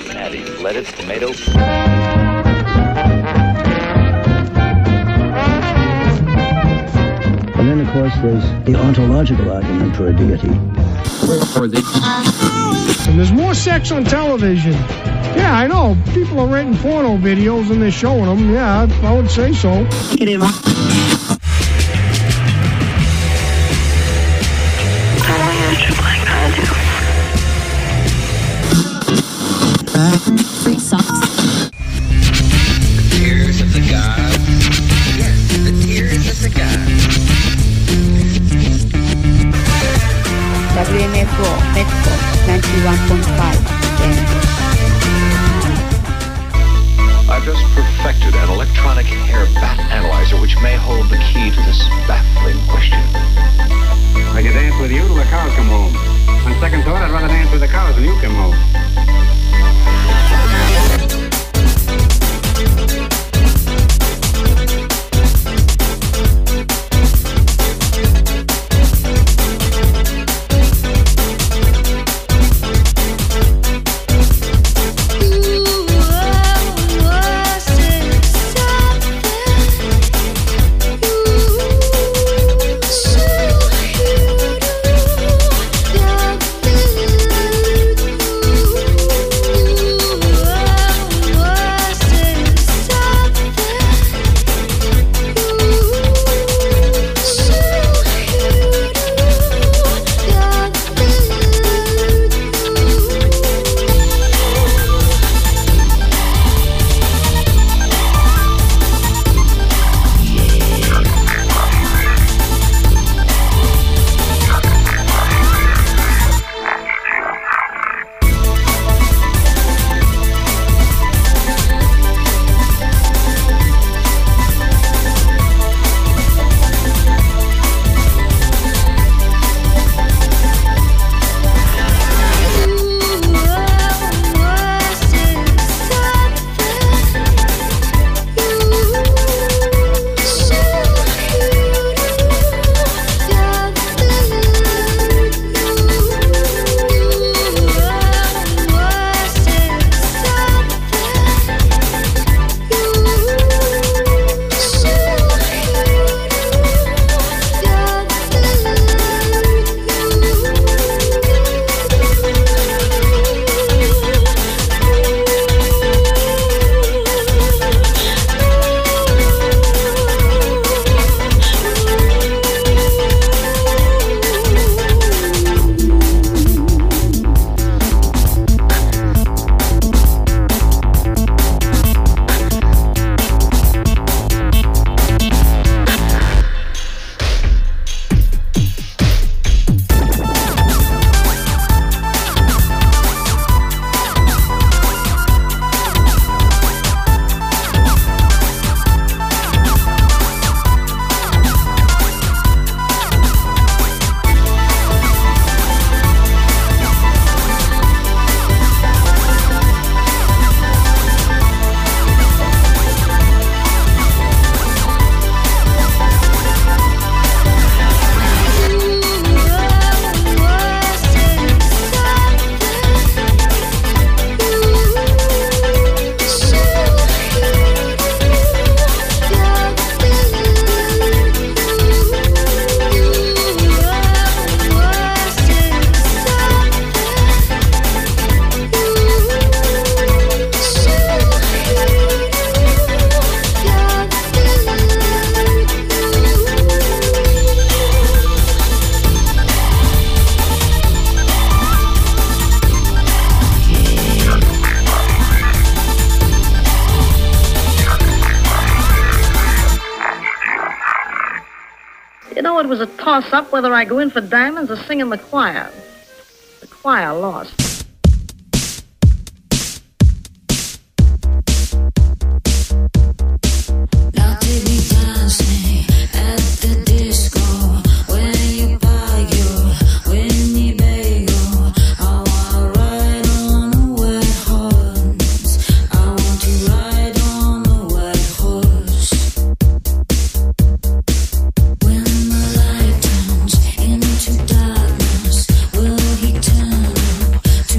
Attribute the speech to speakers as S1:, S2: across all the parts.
S1: patties, lettuce, tomatoes.
S2: And then, of course, there's the ontological argument for a deity.
S3: And there's more sex on television. Yeah, I know. People are renting porno videos and they're showing them. Yeah, I would say so.
S4: Free socks.
S5: The tears of the god. Yes, the tears of the god.
S4: WMFO, Metro, 91.5.
S6: I've just perfected an electronic hair bat analyzer which may hold the key to this baffling question.
S7: I could dance with you till the cows come home. On second thought, I'd rather dance with the cows when you come home.
S8: It was a toss-up whether I go in for diamonds or sing in the choir. The choir lost.
S9: Into darkness, will he turn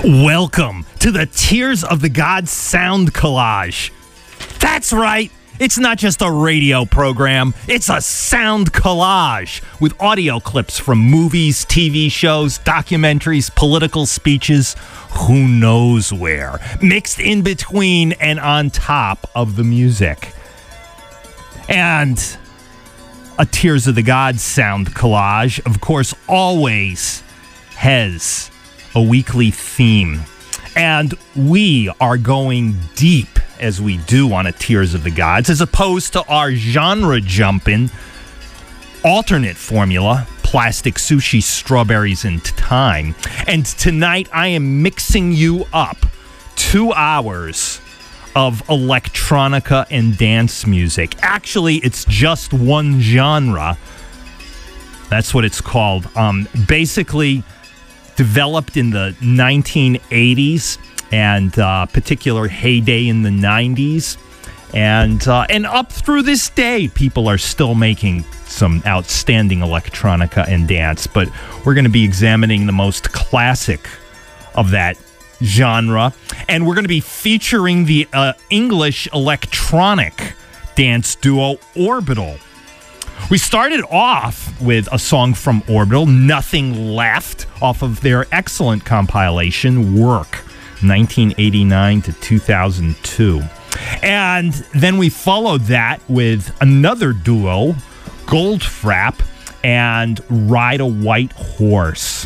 S1: Welcome to the Tears of the Gods sound collage. That's right. It's not just a radio program. It's a sound collage with audio clips from movies, TV shows, documentaries, political speeches, who knows where, mixed in between and on top of the music. And a Tears of the Gods sound collage, of course, always has a weekly theme. And we are going deep as we do on a Tears of the Gods, as opposed to our genre-jumping alternate formula, Plastic Sushi, Strawberries in Time. And tonight I am mixing you up 2 hours of electronica and dance music. Actually, it's just one genre. That's what it's called. Basically developed in the 1980s and particular heyday in the 90s. And up through this day, people are still making some outstanding electronica and dance. But we're going to be examining the most classic of that genre. And we're going to be featuring the English electronic dance duo Orbital. We started off with a song from Orbital, Nothing Left, off of their excellent compilation, Work, 1989 to 2002. And then we followed that with another duo, Goldfrapp and Ride a White Horse.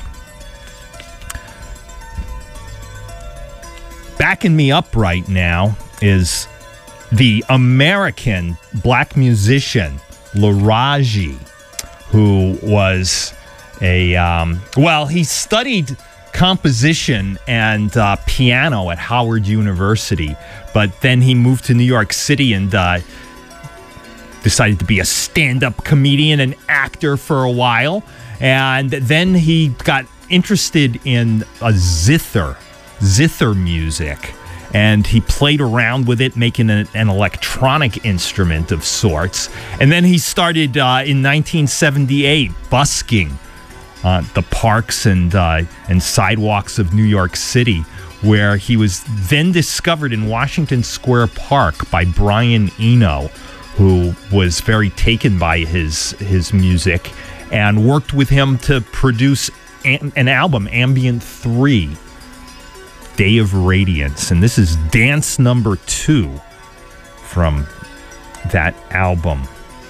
S1: Backing me up right now is the American black musician Laraji, who was he studied composition and piano at Howard University, but then he moved to New York City and decided to be a stand-up comedian and actor for a while, and then he got interested in zither music, and he played around with it, making an electronic instrument of sorts. And then he started in 1978 busking the parks and sidewalks of New York City, where he was then discovered in Washington Square Park by Brian Eno, who was very taken by his music and worked with him to produce an album, Ambient 3, Day of Radiance. And this is dance number 2 from that album.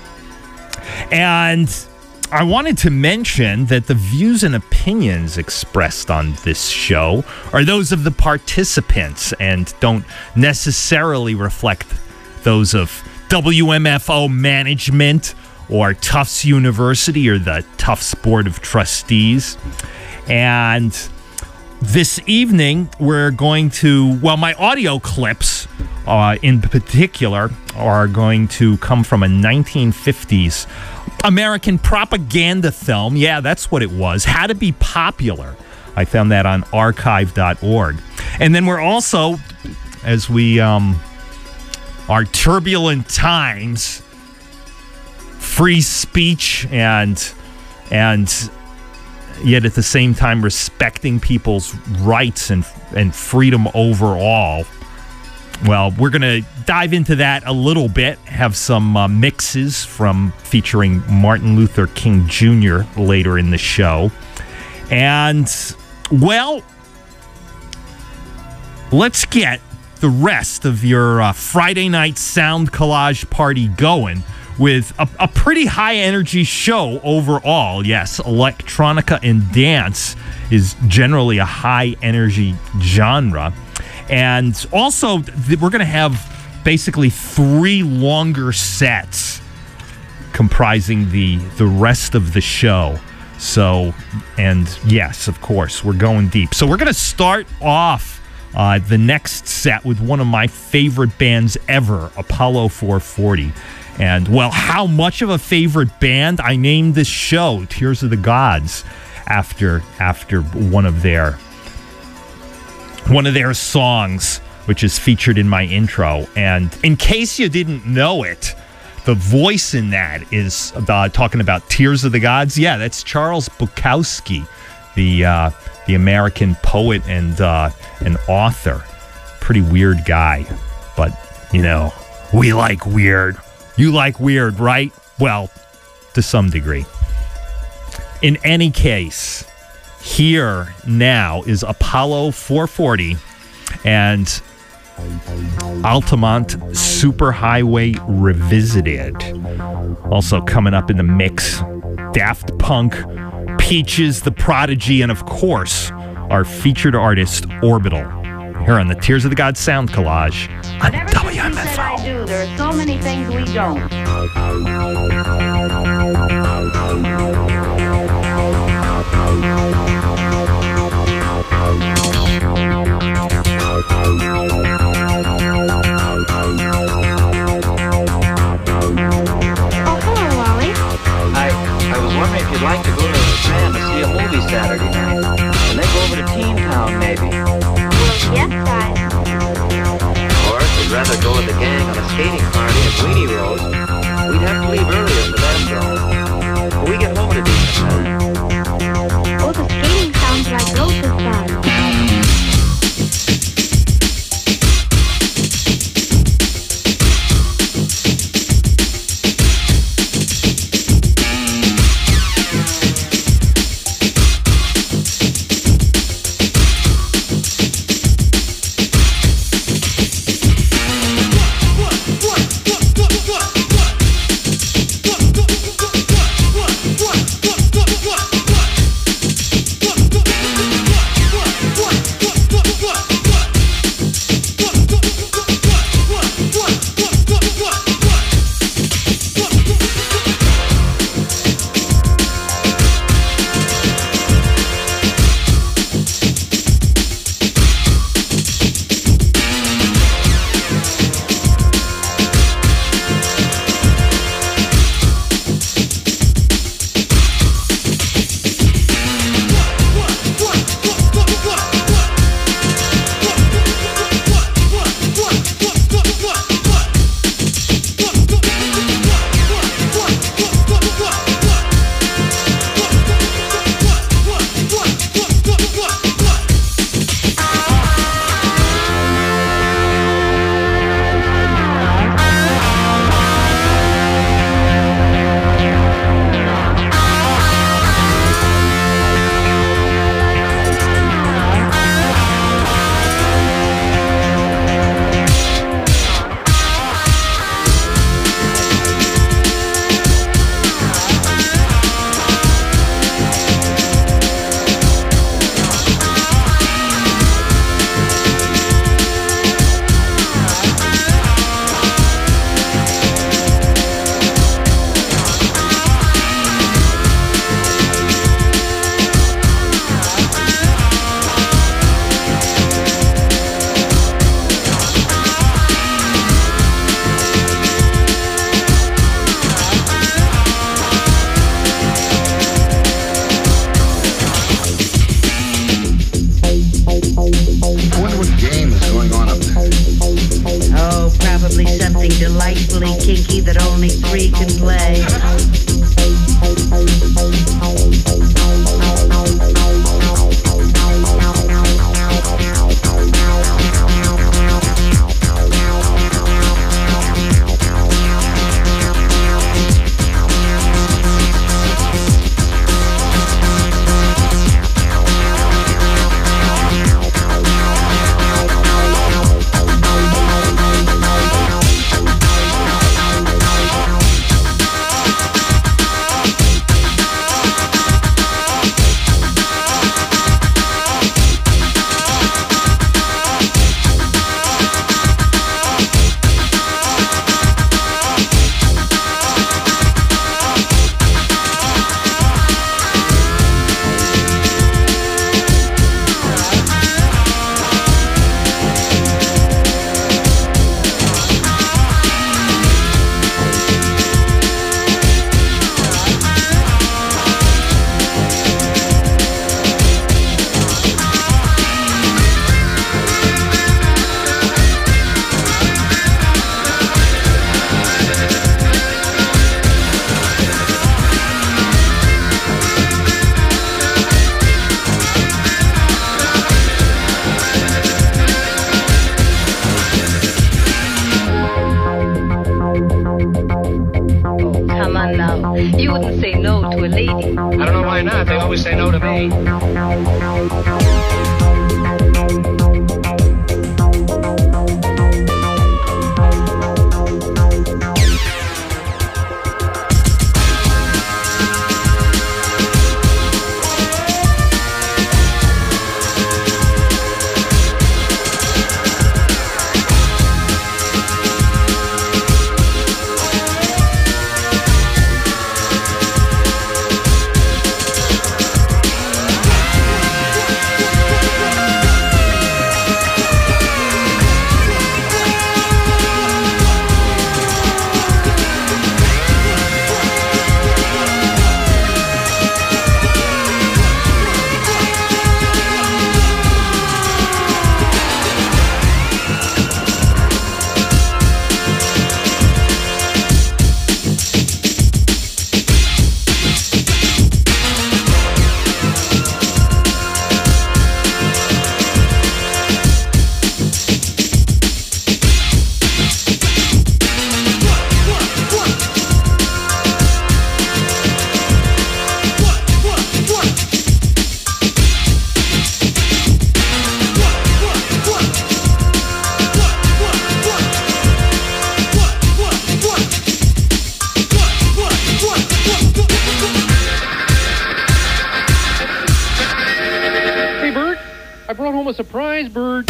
S1: And I wanted to mention that the views and opinions expressed on this show are those of the participants and don't necessarily reflect those of WMFO management or Tufts University or the Tufts Board of Trustees. And this evening, we're going to, my audio clips in particular are going to come from a 1950s American propaganda film. Yeah, that's what it was. How to Be Popular. I found that on archive.org. And then we're also, as we are turbulent times, free speech and yet at the same time respecting people's rights and freedom overall. Well, we're going to dive into that a little bit, have some mixes featuring Martin Luther King Jr. later in the show. And, let's get the rest of your Friday night sound collage party going with a pretty high-energy show overall. Yes, electronica and dance is generally a high-energy genre. And also, we're going to have basically 3 longer sets comprising the rest of the show. So, and yes, of course, we're going deep. So we're going to start off the next set with one of my favorite bands ever, Apollo 440. And, how much of a favorite band? I named this show Tears of the Gods after one of their songs, which is featured in my intro. And in case you didn't know it, the voice in that is talking about Tears of the Gods. Yeah, that's Charles Bukowski, the the American poet and an author. Pretty weird guy, but, we like weird. You like weird, right? Well, to some degree. In any case, here now is Apollo 440 and Altamont Superhighway Revisited. Also coming up in the mix, Daft Punk, Peaches, The Prodigy, and of course, our featured artist, Orbital. Here on the Tears of the God Sound Collage on WMFO.
S9: I do. There are so many things we don't.
S10: I was wondering if you'd like to go to Japan to see a movie Saturday night, and then go over to Teen Town, maybe.
S9: Well, yes, Dad.
S10: Or if you'd rather go with the gang on a skating party at Weenie Rose, we'd have to leave earlier for that, though. But we get home at a decent time.
S9: Oh, the skating sounds like loads of fun.
S11: What? You wouldn't say no to a lady.
S7: I don't know why not. They always say no to me.
S12: I brought home a surprise bird.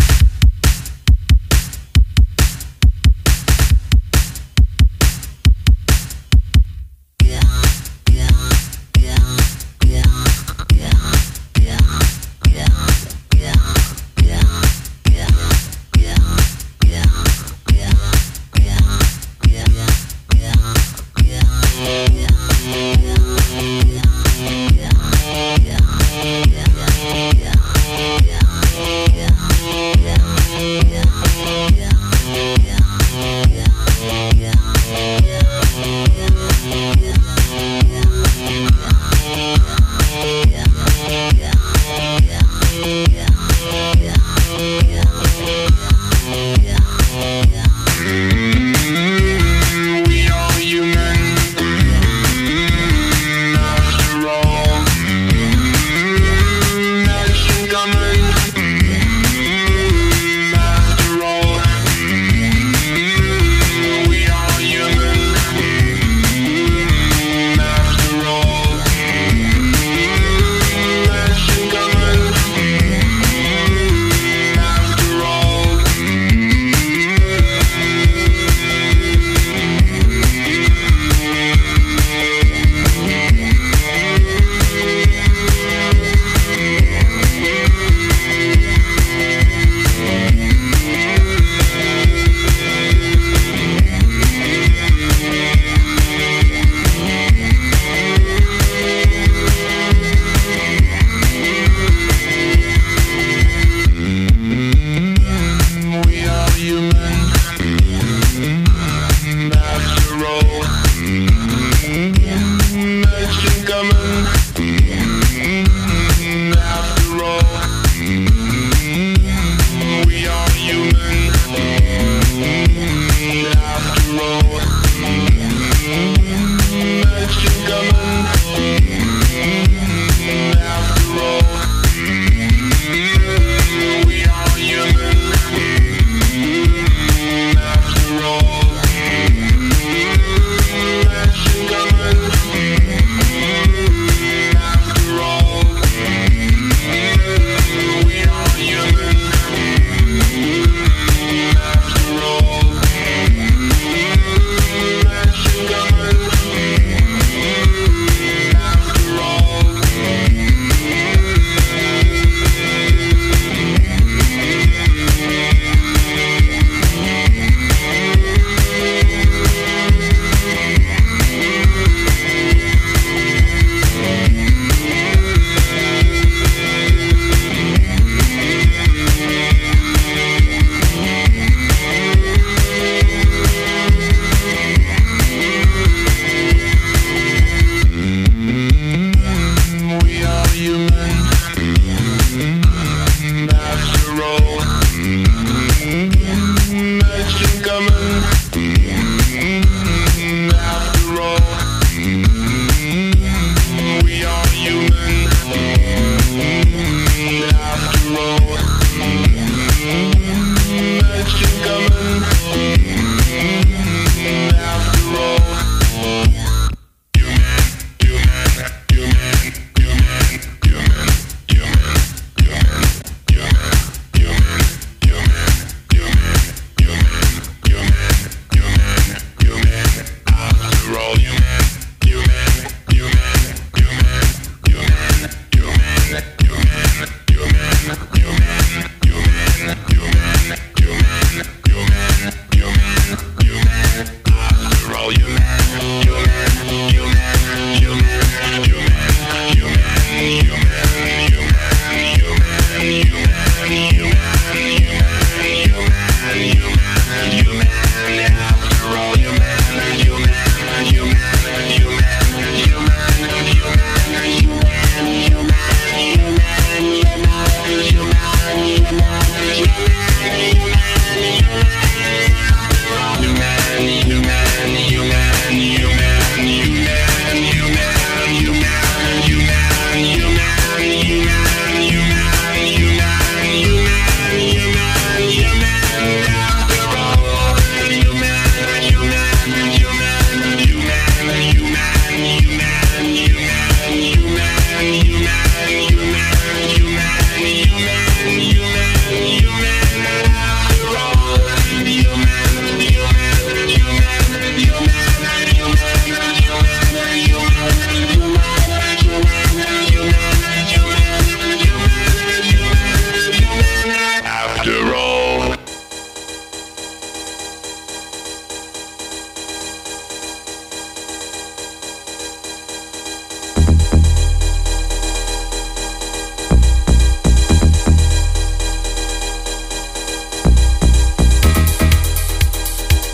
S13: After all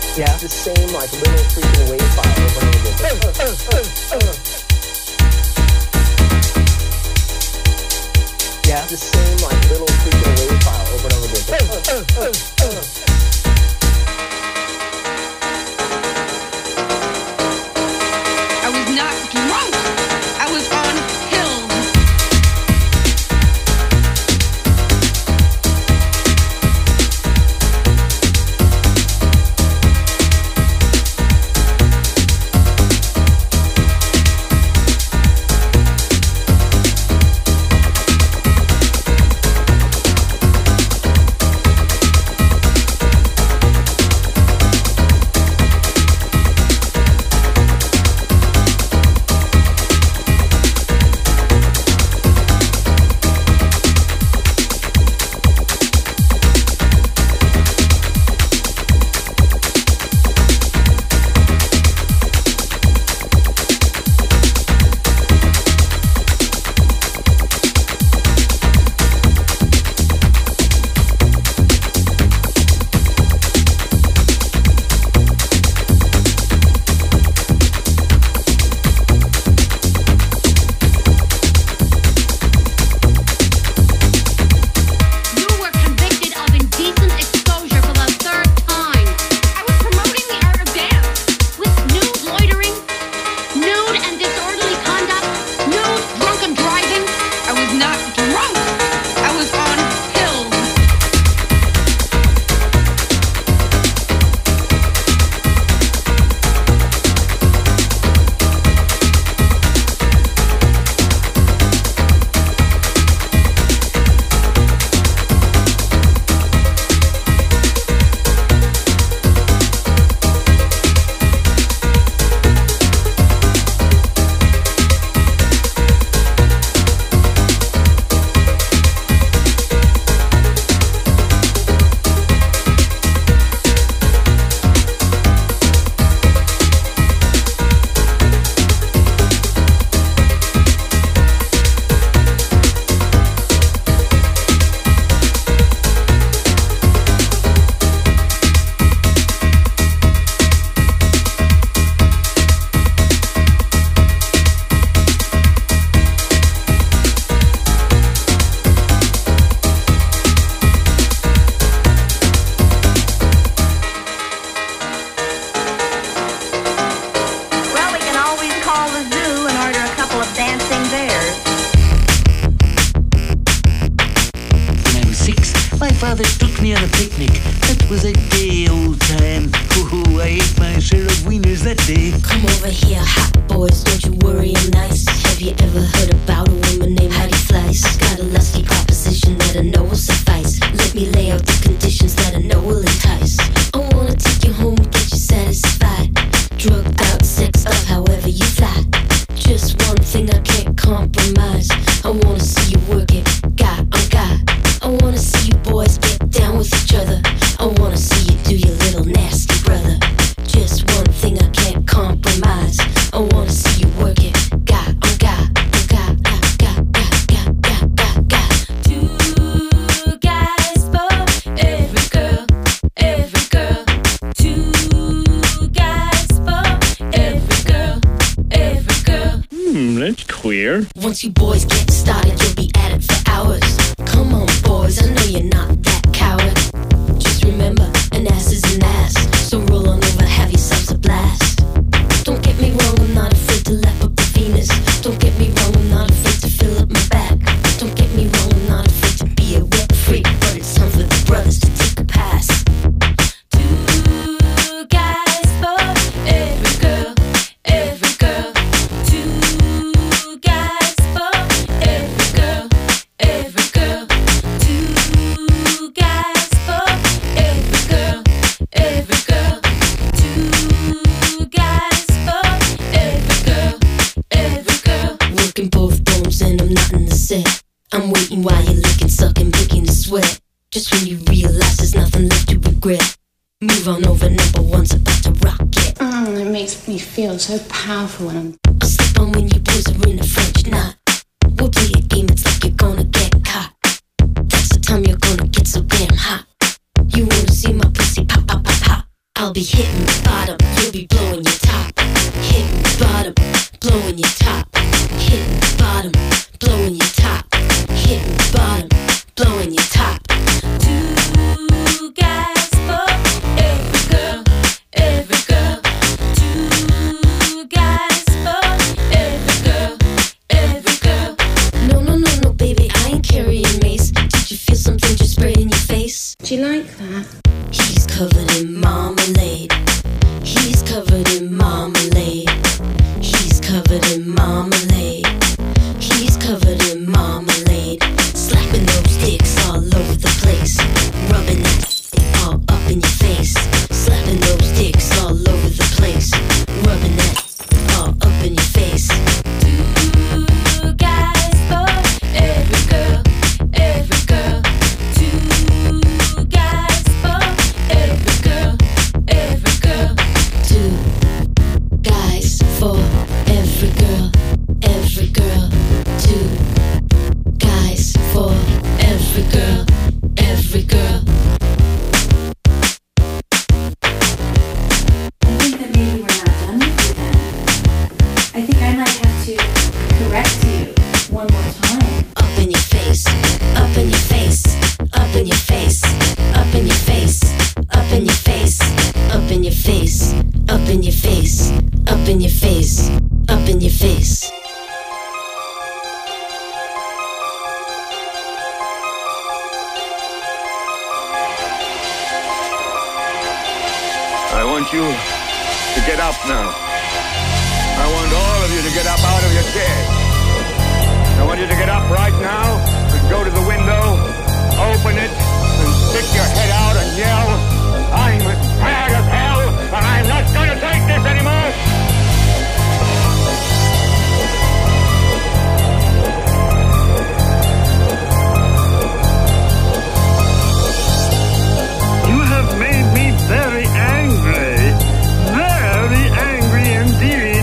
S13: Yeah, the same like little freaking wave file over and over again. Yeah, the same like little freaking wave file over and over again.
S11: I was not drunk. I was on pills.
S14: father took me on a picnic. That was a gay old time. Ooh, I ate my share of wieners that day.
S15: Come over here, hot boys, don't you worry, I'm nice. Have you ever heard about a woman named Heidi Fleiss? Got a lusty proposition that I know will suffice. Let me lay out the conditions that I know will entice. I wanna take you home, get you satisfied. Drugged out, sexed up, however you fly. Just one thing I can't compromise. I wanna see you work it, God on God. I wanna see you boys get down with each other. I wanna see you do your little nasty brother. Just one thing I can't compromise. I wanna see you work it, God on God, on God, God, God, God, God, God, God. Two guys for every girl, every girl. Two guys for every girl, every girl.
S12: That's queer.
S15: Once you boys get started, you'll be at it for hours. Come on, boys, I know you're not that coward. Just remember, an ass is an ass. So roll on over, have yourselves a blast. Don't get me wrong, I'm not afraid to lap up the Venus. Don't get me wrong, I'm not afraid to fill up my back. Don't get me wrong, I'm not afraid to be a wet freak. But it's time for the brothers to take a pass. Two guys for every girl, every girl. Two guys for every girl, every girl. Two guys for every girl, every girl. Two guys for every girl, every girl. Working both bones and I'm not in the set. I'm waiting while you're licking, sucking, picking the sweat. Just when you realize there's nothing left to regret. Move on over, number one's about to rock it.
S4: It makes me feel so powerful when I'm...
S15: I'll slip on when you boys are in a French knot. We'll play a game, it's like you're gonna get caught. That's the time you're gonna get so damn hot. You wanna see my pussy pop, pop, pop, pop. I'll I'll be hitting bottom, you'll be blowing your top. Hitting bottom, blowing your top. Hitting bottom, blowing your top. Hitting bottom, blowing your top. Two guys for every girl, every girl. Two guys for every girl, every girl. No, no, no, no, baby, I ain't carrying mace. Did you feel something just spray in your face?
S4: Do you like that?
S15: He's covered in marmalade. He's covered in marmalade. He's covered in marmalade. He's covered in marmalade. Slapping those dicks all over the place. Rubbing that all up in your face. Slapping those dicks all over the place. Rubbing that all up in your face. Two guys for every girl, every girl. Two guys for every girl, every girl. Two guys for every girl, every girl. Two guys for every girl, every girl.
S16: I think that maybe we're not done with you then. I think I might have to correct you one more time.
S15: Up in your face, up in your face, up in your face, up in your face, up in your face, up in your face, up in your face, up in your face, up in your face.
S7: I want you to get up now. I want all of you to get up out of your chairs. I want you to get up right now and go to the window, open it, and stick your head out and yell, I'm as mad as hell, and I'm not going to take this anymore.
S12: You have made me very angry. Very angry indeed.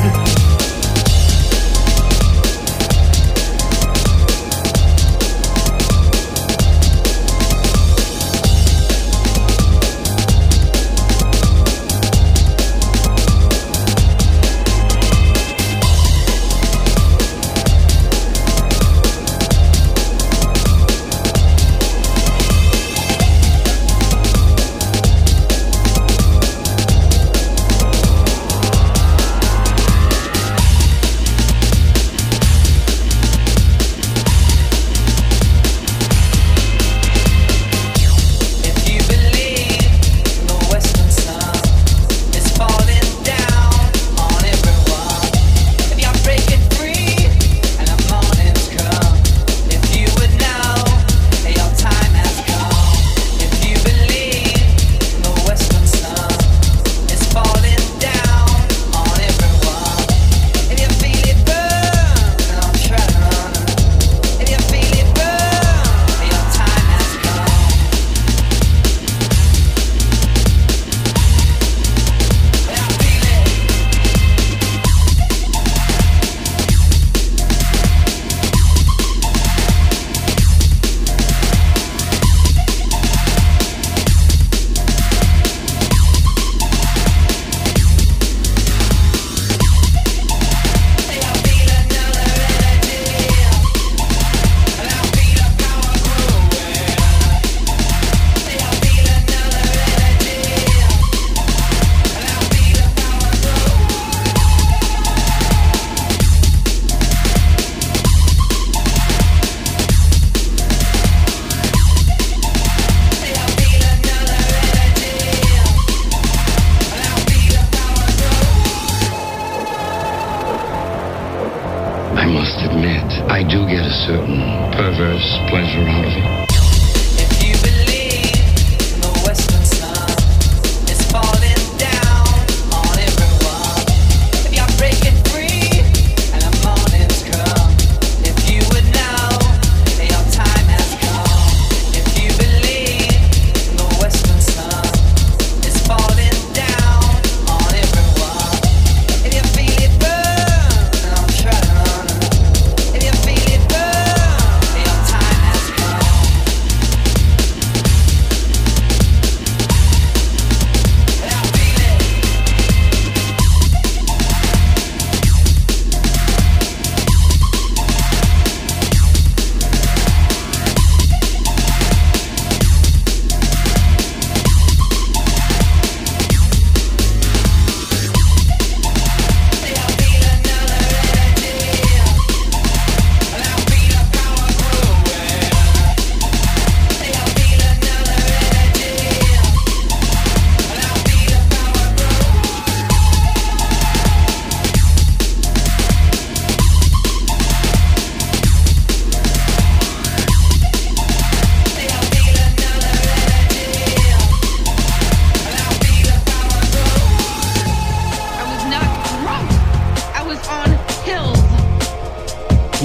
S17: I do get a certain perverse pleasure out of it.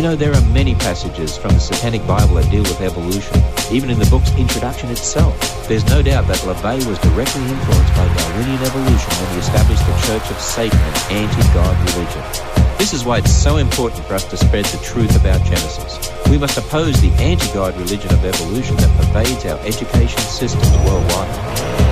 S18: You know, there are many passages from the Satanic Bible that deal with evolution, even in the book's introduction itself. There's no doubt that LaVey was directly influenced by Darwinian evolution when he established the Church of Satan, an anti-God religion. This is why it's so important for us to spread the truth about Genesis. We must oppose the anti-God religion of evolution that pervades our education systems worldwide.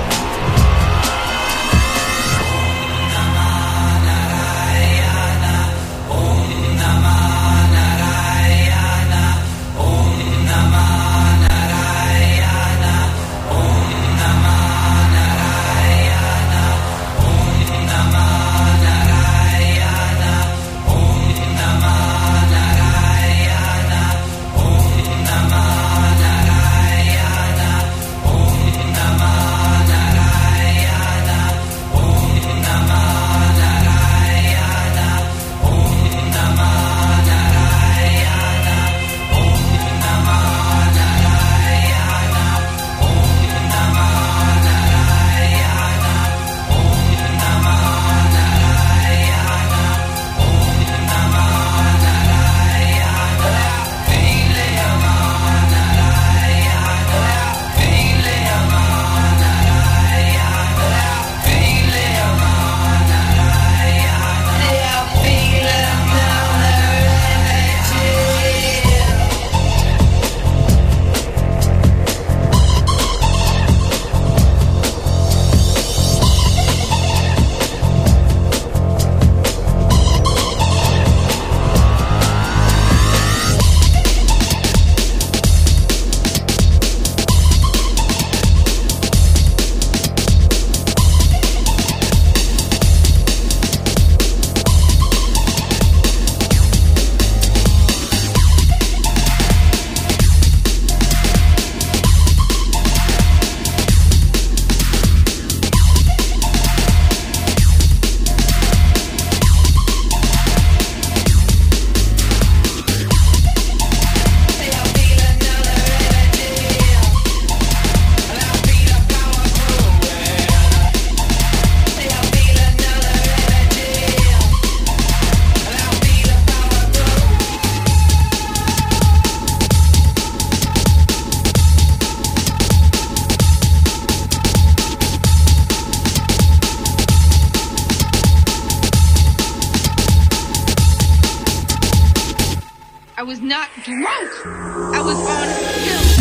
S11: I was not drunk. I was on pills.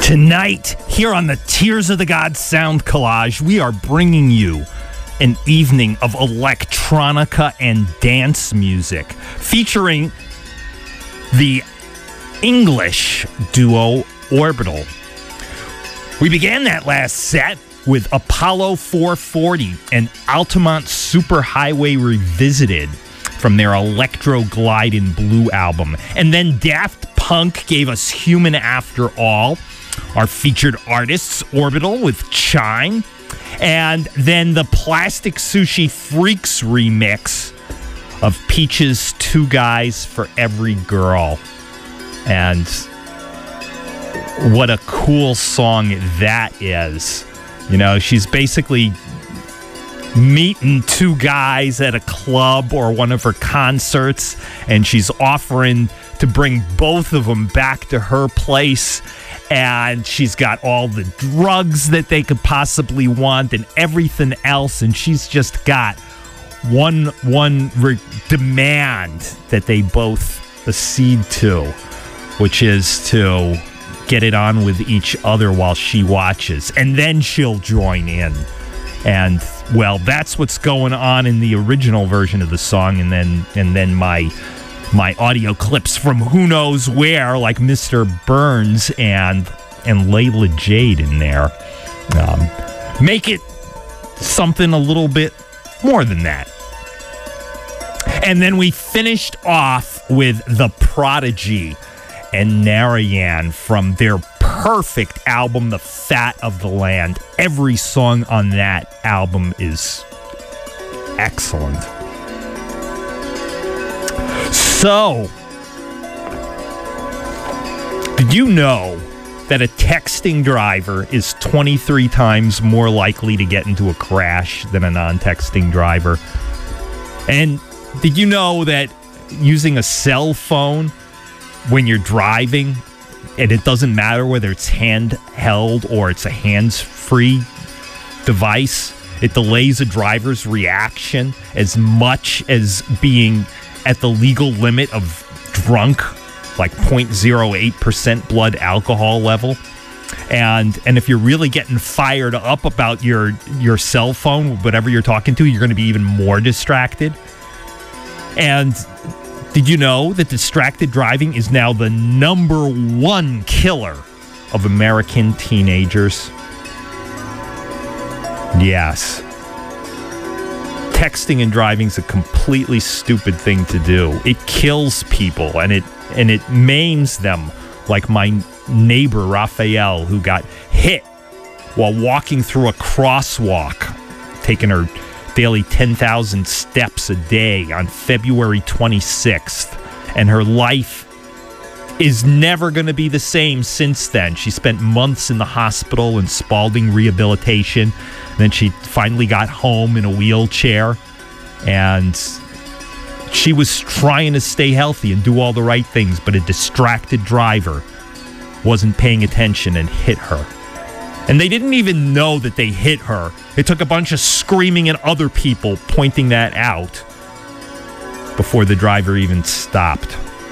S1: Tonight, here on the Tears of the Gods Sound Collage, we are bringing you an evening of electronica and dance music featuring the English duo Orbital. We began that last set with Apollo 440 and Altamont Superhighway Revisited from their Electro Glide in Blue album. And then Daft Punk gave us Human After All. Our featured artists, Orbital with Chime. And then the Plastic Sushi Freaks remix of Peaches' Two Guys for Every Girl. And what a cool song that is. You know, she's basically meeting two guys at a club or one of her concerts, and she's offering to bring both of them back to her place. And she's got all the drugs that they could possibly want and everything else. And she's just got one demand that they both accede to, which is to get it on with each other while she watches. And then she'll join in. And, well, that's what's going on in the original version of the song. And then my audio clips from who knows where, like Mr. Burns and Layla Jade in there, make it something a little bit more than that. And then we finished off with The Prodigy and Narayan from their perfect album, The Fat of the Land. Every song on that album is excellent. So, did you know that a texting driver is 23 times more likely to get into a crash than a non-texting driver? And did you know that using a cell phone when you're driving, and it doesn't matter whether it's handheld or it's a hands-free device, it delays a driver's reaction as much as being at the legal limit of drunk, like 0.08% blood alcohol level. And if you're really getting fired up about your cell phone, whatever you're talking to, you're going to be even more distracted. And did you know that distracted driving is now the #1 killer of American teenagers? Yes. Texting and driving is a completely stupid thing to do. It kills people and it maims them, like my neighbor Raphael, who got hit while walking through a crosswalk, taking her daily 10,000 steps a day on February 26th. And her life is never going to be the same since then. She spent months in the hospital in Spalding Rehabilitation. Then she finally got home in a wheelchair, and she was trying to stay healthy and do all the right things, but a distracted driver wasn't paying attention and hit her. And they didn't even know that they hit her. It took a bunch of screaming and other people pointing that out before the driver even stopped.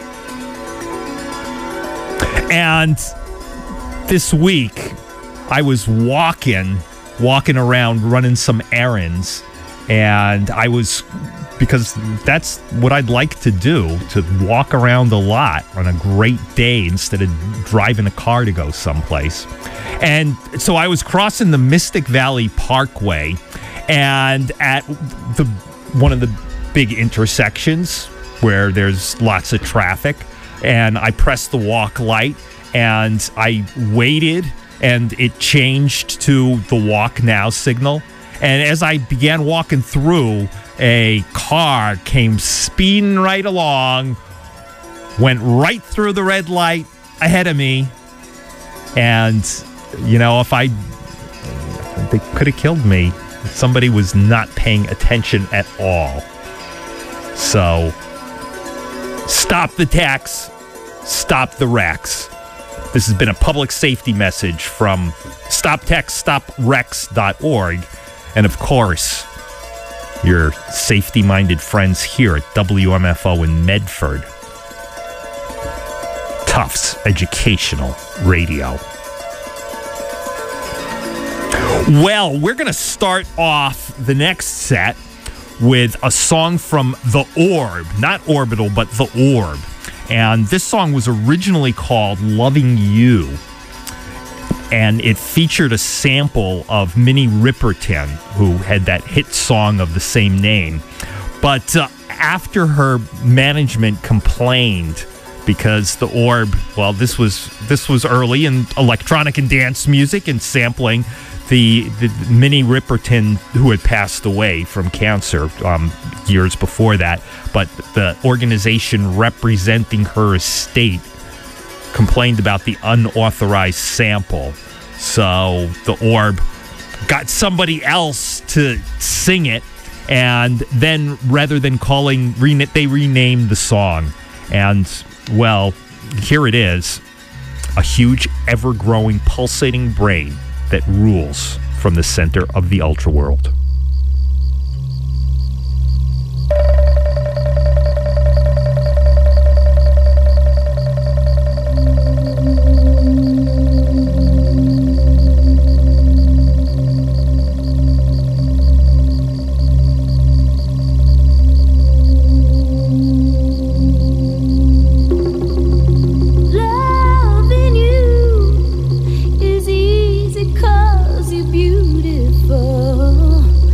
S1: And this week, I was walking around running some errands, and because that's what I'd like to do, to walk around a lot on a great day instead of driving a car to go someplace. And so I was crossing the Mystic Valley Parkway, and at one of the big intersections where there's lots of traffic, and I pressed the walk light, and I waited, and it changed to the walk now signal. And as I began walking through, a car came speeding right along, went right through the red light ahead of me. And, you know, they could have killed me. Somebody was not paying attention at all. So, stop the tax, stop the wrecks. This has been a public safety message from StopTextStopWrecks.org. And of course, your safety-minded friends here at WMFO in Medford. Tufts Educational Radio. Well, we're going to start off the next set with a song from The Orb. Not Orbital, but The Orb. And this song was originally called Loving You. And it featured a sample of Minnie Riperton, who had that hit song of the same name. But after her management complained, because The Orb, well, this was early in electronic and dance music and sampling the Minnie Riperton, who had passed away from cancer years before that. But the organization representing her estate complained about the unauthorized sample. So The Orb got somebody else to sing it, and then rather than they renamed the song. And, well, here it is, a huge, ever-growing, pulsating brain that rules from the center of the ultra world.
S15: Loving you is easy 'cause you're beautiful.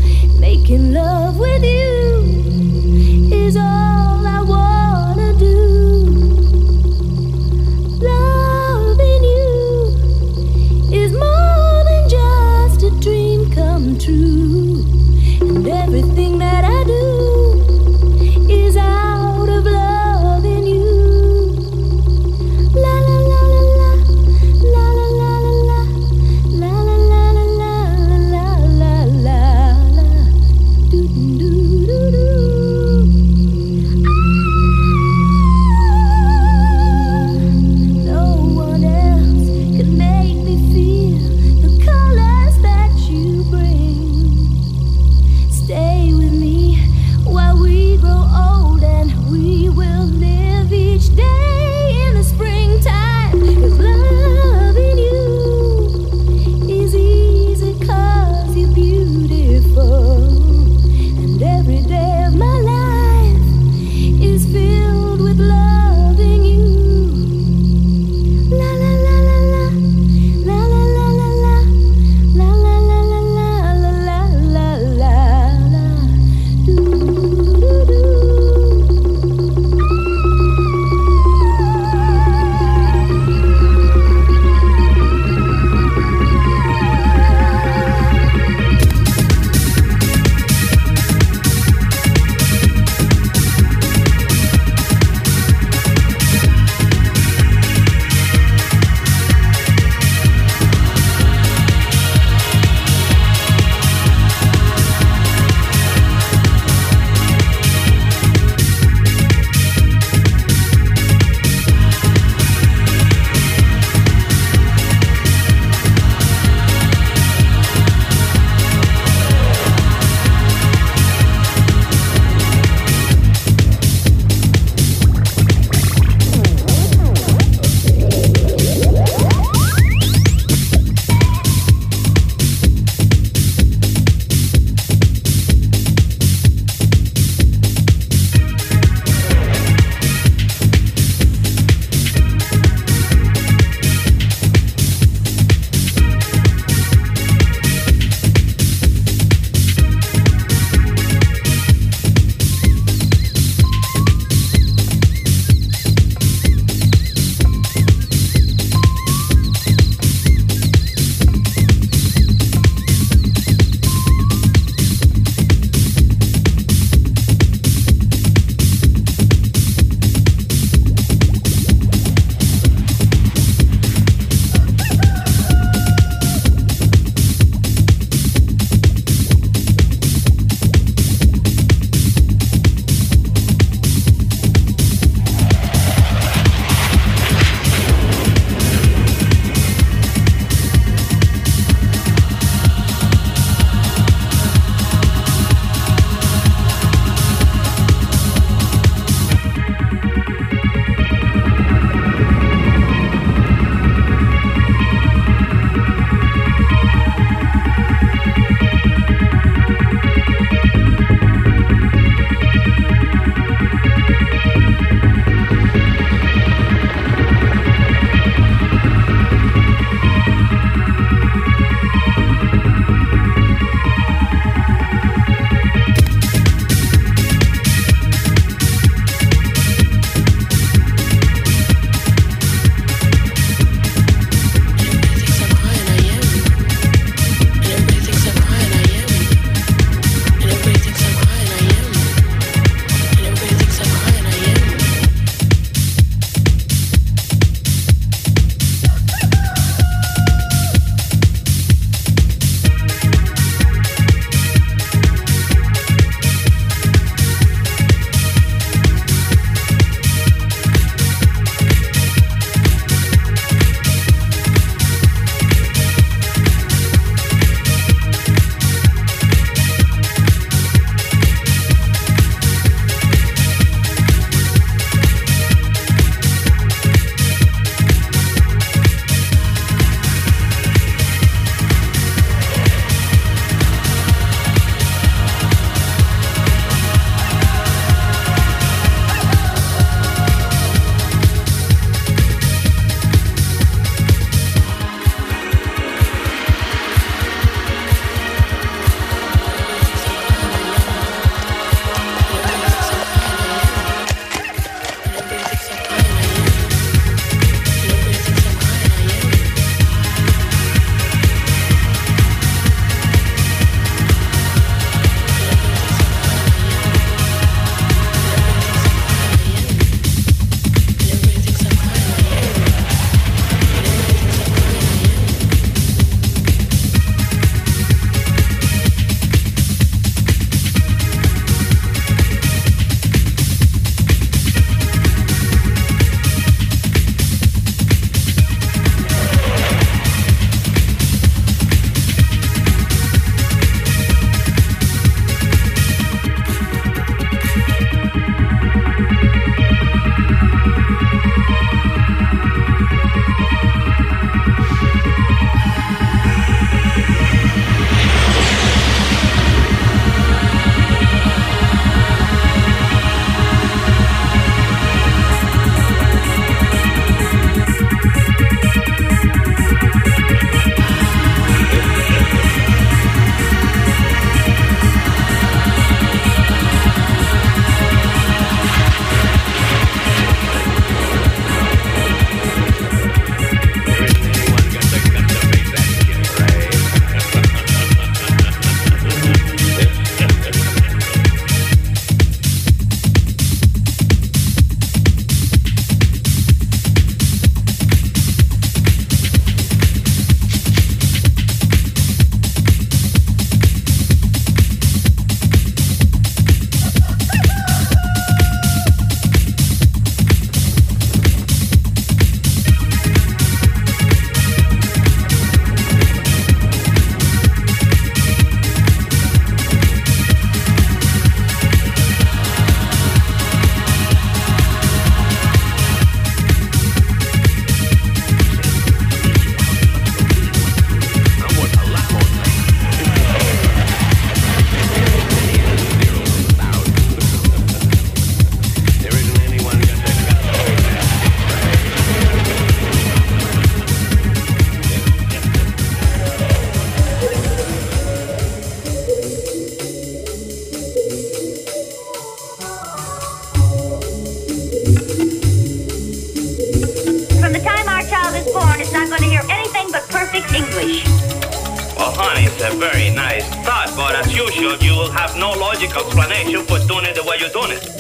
S11: English.
S10: Well, honey, it's a very nice thought, but as usual, you will have no logical explanation for doing it the way you're doing it.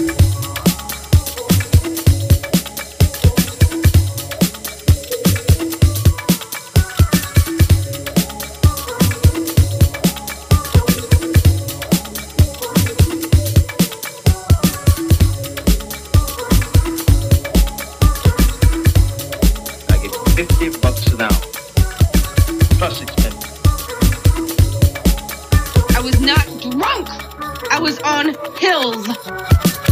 S10: $50 an hour. Plus expense.
S11: I was not drunk. I was on pills.